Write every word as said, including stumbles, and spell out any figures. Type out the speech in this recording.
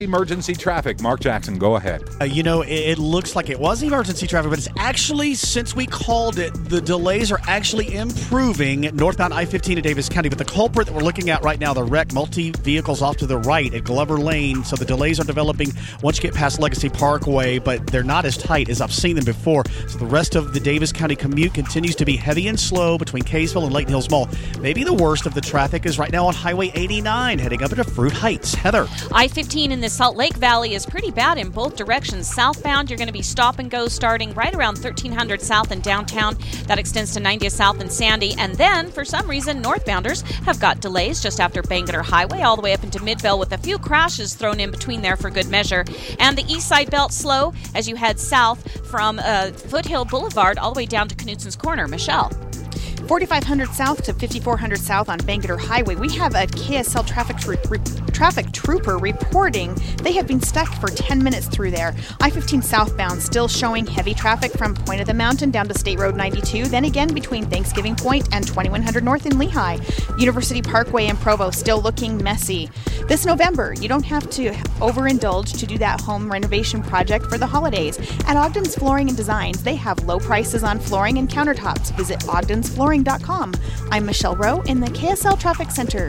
Emergency traffic. Mark Jackson, go ahead. Uh, you know, it, it looks like it was emergency traffic, but it's actually, since we called it, the delays are actually improving northbound I fifteen in Davis County. But the culprit that we're looking at right now, the wreck, multi-vehicles off to the right at Glover Lane. So the delays are developing once you get past Legacy Parkway, but they're not as tight as I've seen them before. So the rest of the Davis County commute continues to be heavy and slow between Kaysville and Layton Hills Mall. Maybe the worst of the traffic is right now on Highway eighty-nine, heading up into Fruit Heights. Heather. I fifteen in the Salt Lake Valley is pretty bad in both directions. Southbound, you're going to be stop and go starting right around thirteen hundred south in downtown. That extends to ninetieth south in Sandy. And then, for some reason, northbounders have got delays just after Bangerter Highway all the way up into Midvale, with a few crashes thrown in between there for good measure. And the east side belt slow as you head south from uh, Foothill Boulevard all the way down to Knutson's Corner. Michelle. forty-five hundred south to fifty-four hundred south on Bangerter Highway. We have a K S L traffic tr- re- traffic trooper reporting they have been stuck for ten minutes through there. I fifteen southbound still showing heavy traffic from Point of the Mountain down to State Road ninety-two, then again between Thanksgiving Point and twenty-one hundred north in Lehigh. University Parkway and Provo still looking messy. This November, you don't have to overindulge to do that home renovation project for the holidays. At Ogden's Flooring and Designs, they have low prices on flooring and countertops. Visit ogdens flooring dot com. I'm Michelle Rowe in the K S L Traffic Center.